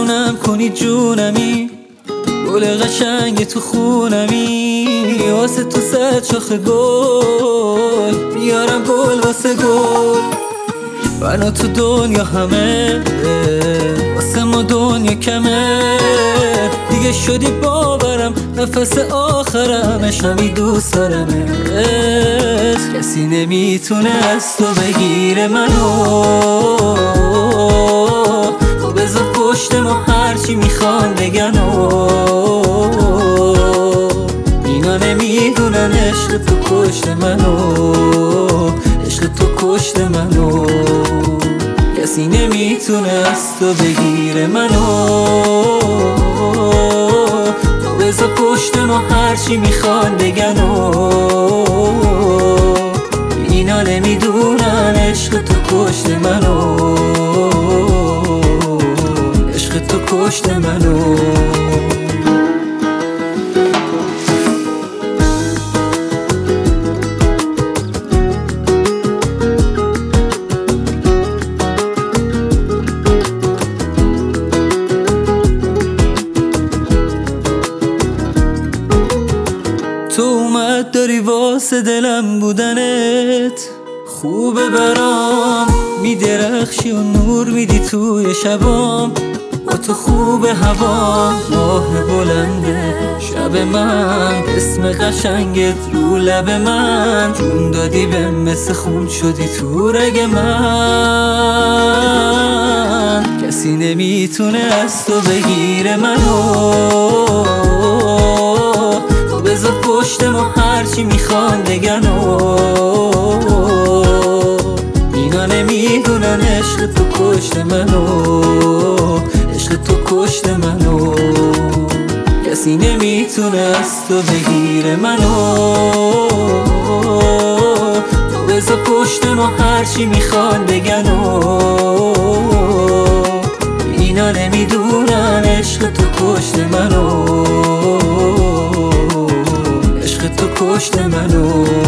جونم کنی جونمی، گل قشنگ تو خونمی، واسه تو صد شاخ گل بیارم گل واسه گل. بنا تو دنیا همه واسه ما دنیا کمه، دیگه شدی باورم نفس آخرمش، همی دوست دارمت. کسی نمیتونه از تو بگیره منو، تو بذار پشت ما هرچی میخوان بگن اینا نمیدونن عشق تو کشت منو، عشق تو کشت منو. کسی نمیتونه از تو بگیره منو، تو بذار پشت ما هرچی میخوان بگن اینا نمیدونن عشق تو کشت منو، عشق تو کشت منو. تو اومد داری واسه دلم بودنت خوبه برام، میدرخشی و نور میدی توی شبام، با تو خوبه هوام، ماه بلنده شب من، اسم قشنگت رو لب من، جون دادی به مثل خون شدی تو رگ من. کسی نمیتونه از تو بگیره منو، بذار پشت ما هرچی میخوان بگن اینا نمیدونن عشق تو کشت منو، عشق تو کشت منو. کسی نمیتونه از تو بگیره منو، تو بذار پشت ما هرچی میخوان بگن اینا نمیدونن عشق تو کشت منو، عشق تو کشت منو.